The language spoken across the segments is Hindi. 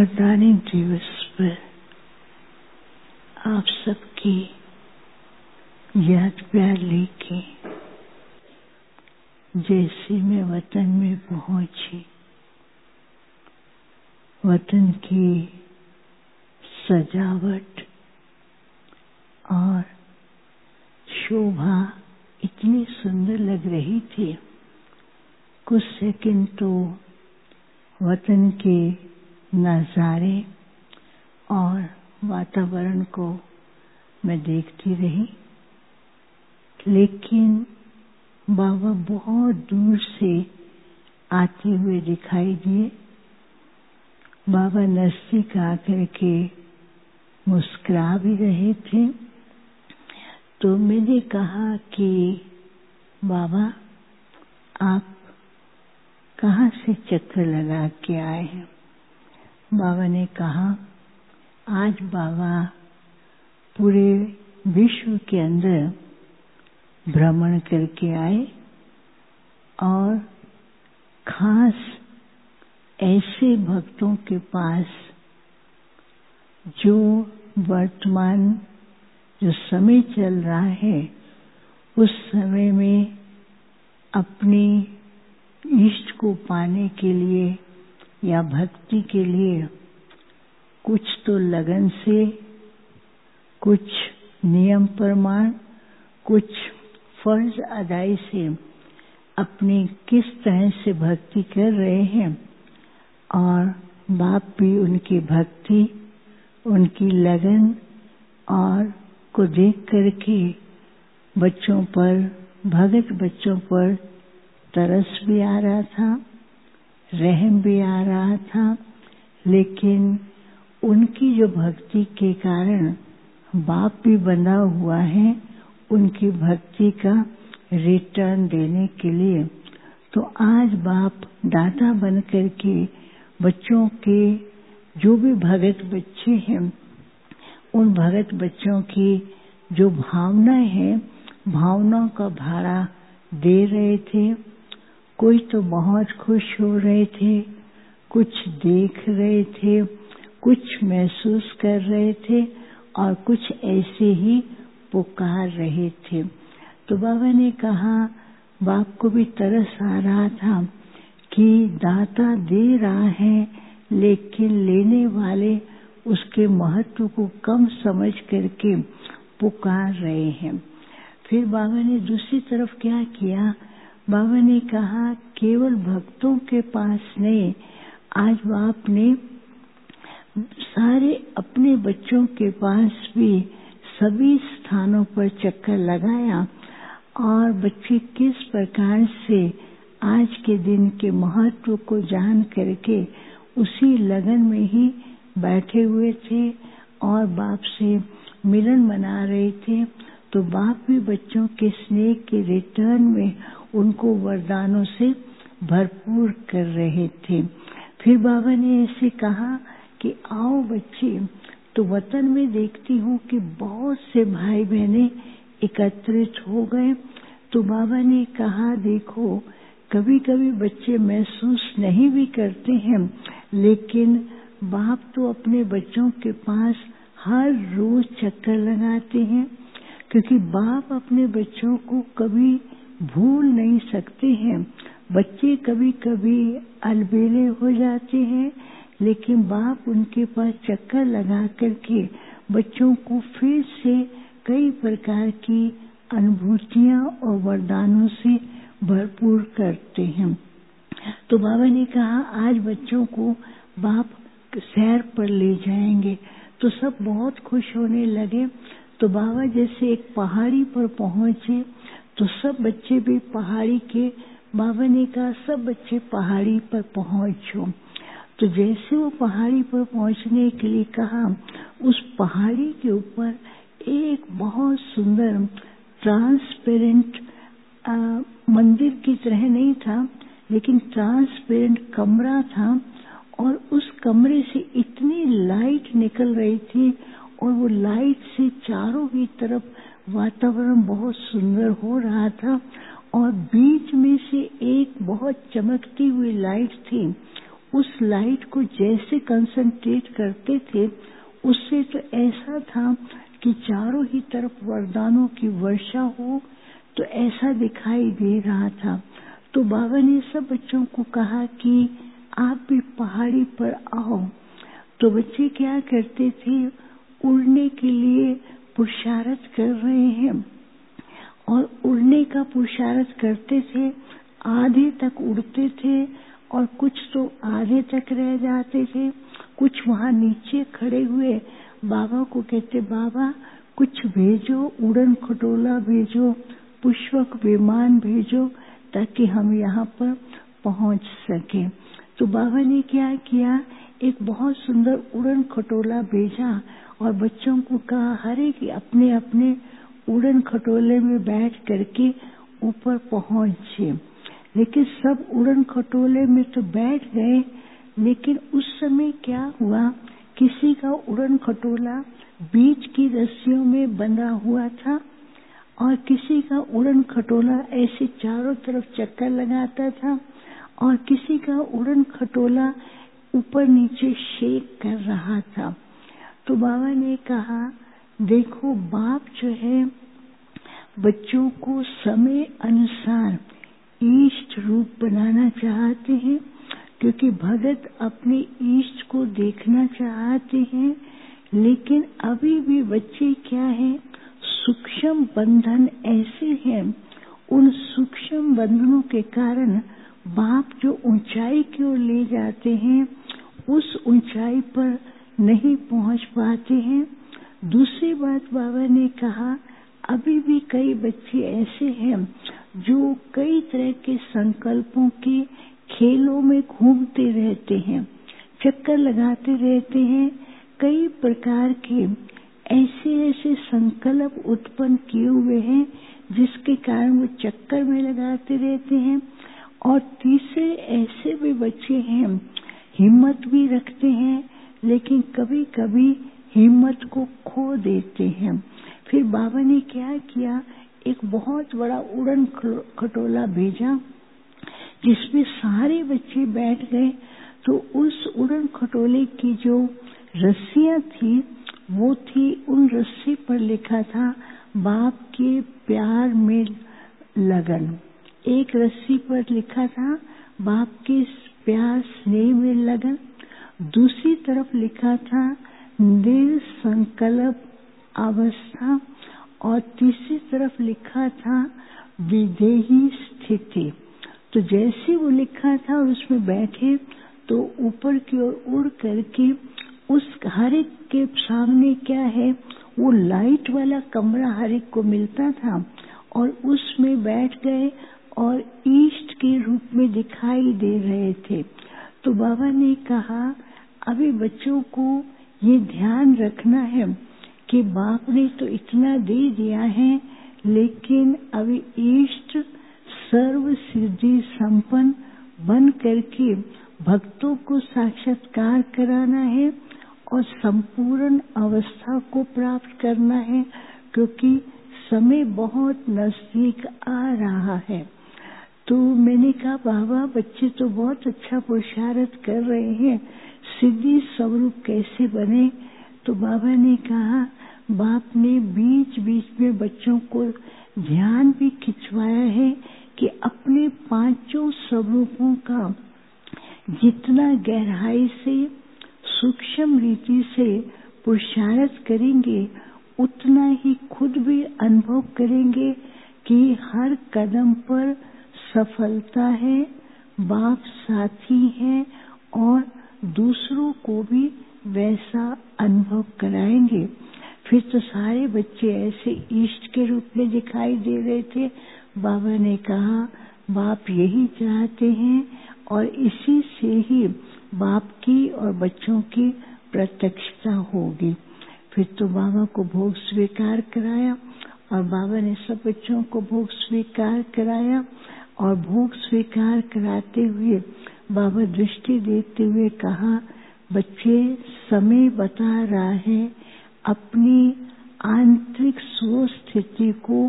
वरदानी दिवस पर आप सबकी याद प्यार लेके जैसे मैं वतन में पहुंची, वतन की सजावट और शोभा इतनी सुंदर लग रही थी। कुछ सेकंड तो वतन के नजारे और वातावरण को मैं देखती रही, लेकिन बाबा बहुत दूर से आते हुए दिखाई दिए। बाबा नजदीक आकर के मुस्कुरा भी रहे थे। तो मैंने कहा कि बाबा आप कहाँ से चक्कर लगा के आए हैं? बाबा ने कहा आज बाबा पूरे विश्व के अंदर भ्रमण करके आए और खास ऐसे भक्तों के पास जो वर्तमान जो समय चल रहा है उस समय में अपने इष्ट को पाने के लिए या भक्ति के लिए कुछ तो लगन से, कुछ नियम प्रमाण, कुछ फर्ज अदाई से अपनी किस तरह से भक्ति कर रहे हैं। और बाप भी उनकी भक्ति, उनकी लगन और को देख करके बच्चों पर, भगत बच्चों पर तरस भी आ रहा था, रहम भी आ रहा था। लेकिन उनकी जो भक्ति के कारण बाप भी बंधा हुआ है उनकी भक्ति का रिटर्न देने के लिए। तो आज बाप दाता बन करके बच्चों के जो भी भगत बच्चे हैं उन भगत बच्चों की जो भावनाएं हैं, भावनाओं का भाड़ा दे रहे थे। कोई तो बहुत खुश हो रहे थे, कुछ देख रहे थे, कुछ महसूस कर रहे थे और कुछ ऐसे ही पुकार रहे थे। तो बाबा ने कहा, बाप को भी तरस आ रहा था कि दाता दे रहा है लेकिन लेने वाले उसके महत्व को कम समझ करके पुकार रहे हैं। फिर बाबा ने दूसरी तरफ क्या किया? बाबा ने कहा केवल भक्तों के पास नहीं, आज बाप ने सारे अपने बच्चों के पास भी सभी स्थानों पर चक्कर लगाया और बच्चे किस प्रकार से आज के दिन के महत्व को जान करके उसी लगन में ही बैठे हुए थे और बाप से मिलन मना रहे थे। तो बाप भी बच्चों के स्नेह के रिटर्न में उनको वरदानों से भरपूर कर रहे थे। फिर बाबा ने ऐसे कहा कि आओ बच्चे, तो वतन में देखती हूँ कि बहुत से भाई बहने एकत्रित हो गए। तो बाबा ने कहा देखो, कभी कभी बच्चे महसूस नहीं भी करते हैं, लेकिन बाप तो अपने बच्चों के पास हर रोज चक्कर लगाते हैं, क्योंकि बाप अपने बच्चों को कभी भूल नहीं सकते हैं। बच्चे कभी कभी अलबेले हो जाते हैं, लेकिन बाप उनके पास चक्कर लगा करके बच्चों को फिर से कई प्रकार की अनुभूतियां और वरदानों से भरपूर करते हैं। तो बाबा ने कहा आज बच्चों को बाप सैर पर ले जाएंगे। तो सब बहुत खुश होने लगे। तो बाबा जैसे एक पहाड़ी पर पहुंचे तो सब बच्चे भी पहाड़ी के, बाबा ने कहा सब बच्चे पहाड़ी पर पहुंचो। तो जैसे वो पहाड़ी पर पहुंचने के लिए कहा, उस पहाड़ी के ऊपर एक बहुत सुंदर ट्रांसपेरेंट मंदिर की तरह नहीं था, लेकिन ट्रांसपेरेंट कमरा था और उस कमरे से इतनी लाइट निकल रही थी और वो लाइट से चारों ही तरफ वातावरण बहुत सुंदर हो रहा था और बीच में से एक बहुत चमकती हुई लाइट थी। उस लाइट को जैसे कंसंट्रेट करते थे उससे तो ऐसा था कि चारों ही तरफ वरदानों की वर्षा हो, तो ऐसा दिखाई दे रहा था। तो बाबा ने सब बच्चों को कहा कि आप भी पहाड़ी पर आओ। तो बच्चे क्या करते थे, उड़ने के लिए पुरुषार्थ कर रहे हैं और उड़ने का पुरुषार्थ करते थे। आधे तक उड़ते थे और कुछ तो आधे तक रह जाते थे। कुछ वहां नीचे खड़े हुए बाबा को कहते, बाबा कुछ भेजो, उड़न खटोला भेजो, पुष्पक विमान भेजो, ताकि हम यहाँ पर पहुंच सके। तो बाबा ने क्या किया, एक बहुत सुंदर उड़न खटोला भेजा और बच्चों को कहा हर एक अपने अपने उड़न खटोले में बैठ करके ऊपर पहुंचे। लेकिन सब उड़न खटोले में तो बैठ गए, लेकिन उस समय क्या हुआ, किसी का उड़न खटोला बीच की रस्सियों में बंधा हुआ था और किसी का उड़न खटोला ऐसे चारों तरफ चक्कर लगाता था और किसी का उड़न खटोला ऊपर नीचे शेक कर रहा था। तो बाबा ने कहा, देखो बाप जो है बच्चों को समय अनुसार इष्ट रूप बनाना चाहते हैं, क्योंकि भगत अपने इष्ट को देखना चाहते हैं। लेकिन अभी भी बच्चे क्या है, सूक्ष्म बंधन ऐसे हैं, उन सूक्ष्म बंधनों के कारण बाप जो ऊंचाई की ओर ले जाते हैं उस ऊंचाई पर नहीं पहुंच पाते हैं। दूसरी बात बाबा ने कहा, अभी भी कई बच्चे ऐसे हैं जो कई तरह के संकल्पों के खेलों में घूमते रहते हैं, चक्कर लगाते रहते हैं। कई प्रकार के ऐसे ऐसे संकल्प उत्पन्न किए हुए हैं जिसके कारण वो चक्कर में लगाते रहते हैं। और तीसरे ऐसे भी बच्चे हैं, हिम्मत भी रखते हैं लेकिन कभी कभी हिम्मत को खो देते हैं। फिर बाबा ने क्या किया, एक बहुत बड़ा उड़न खटोला भेजा जिसमें सारे बच्चे बैठ गए। तो उस उड़न खटोले की जो रस्सियां थी वो थी, उन रस्सी पर लिखा था बाप के प्यार में लगन। एक रस्सी पर लिखा था बाप के प्यार स्नेह में लगन, दूसरी तरफ लिखा था निसंकल्प अवस्था और तीसरी तरफ लिखा था विदेही स्थिति। तो जैसे वो लिखा था और उसमें बैठे तो ऊपर की ओर उड़ करके उस हर एक के सामने क्या है, वो लाइट वाला कमरा हर एक को मिलता था और उसमें बैठ गए और ईष्ट के रूप में दिखाई दे रहे थे। तो बाबा ने कहा, अभी बच्चों को ये ध्यान रखना है कि बाप ने तो इतना दे दिया है, लेकिन अभी ईष्ट सर्व सिद्धि संपन्न बन करके भक्तों को साक्षात्कार कराना है और संपूर्ण अवस्था को प्राप्त करना है, क्योंकि समय बहुत नजदीक आ रहा है। तो मैंने कहा, बाबा बच्चे तो बहुत अच्छा पुरुषार्थ कर रहे हैं, सिद्धि स्वरूप कैसे बने? तो बाबा ने कहा, बाप ने बीच बीच में बच्चों को ध्यान भी खिंचवाया है कि अपने पांचों स्वरूपों का जितना गहराई से सूक्ष्म रीति से पुरुषार्थ करेंगे उतना ही खुद भी अनुभव करेंगे कि हर कदम पर सफलता है, बाप साथी है और दूसरों को भी वैसा अनुभव कराएंगे। फिर तो सारे बच्चे ऐसे इष्ट के रूप में दिखाई दे रहे थे। बाबा ने कहा, बाप यही चाहते हैं और इसी से ही बाप की और बच्चों की प्रत्यक्षता होगी। फिर तो बाबा को भोग स्वीकार कराया और बाबा ने सब बच्चों को भोग स्वीकार कराया और भोग स्वीकार कराते हुए बाबा दृष्टि देते हुए कहा, बच्चे समय बता रहा है अपनी आंतरिक स्व स्थिति को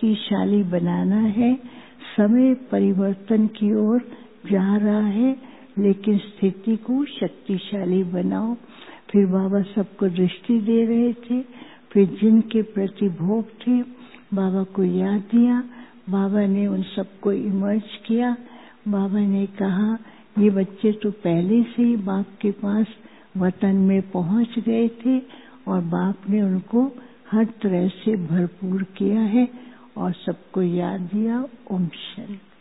शक्तिशाली बनाना है। समय परिवर्तन की ओर जा रहा है, लेकिन स्थिति को शक्तिशाली बनाओ। फिर बाबा सबको दृष्टि दे रहे थे। फिर जिनके प्रति भोग थे बाबा को याद दिया। बाबा ने उन सबको इमर्ज किया। बाबा ने कहा ये बच्चे तो पहले से ही बाप के पास वतन में पहुंच गए थे और बाप ने उनको हर तरह से भरपूर किया है और सबको याद दिया। ओम शांति।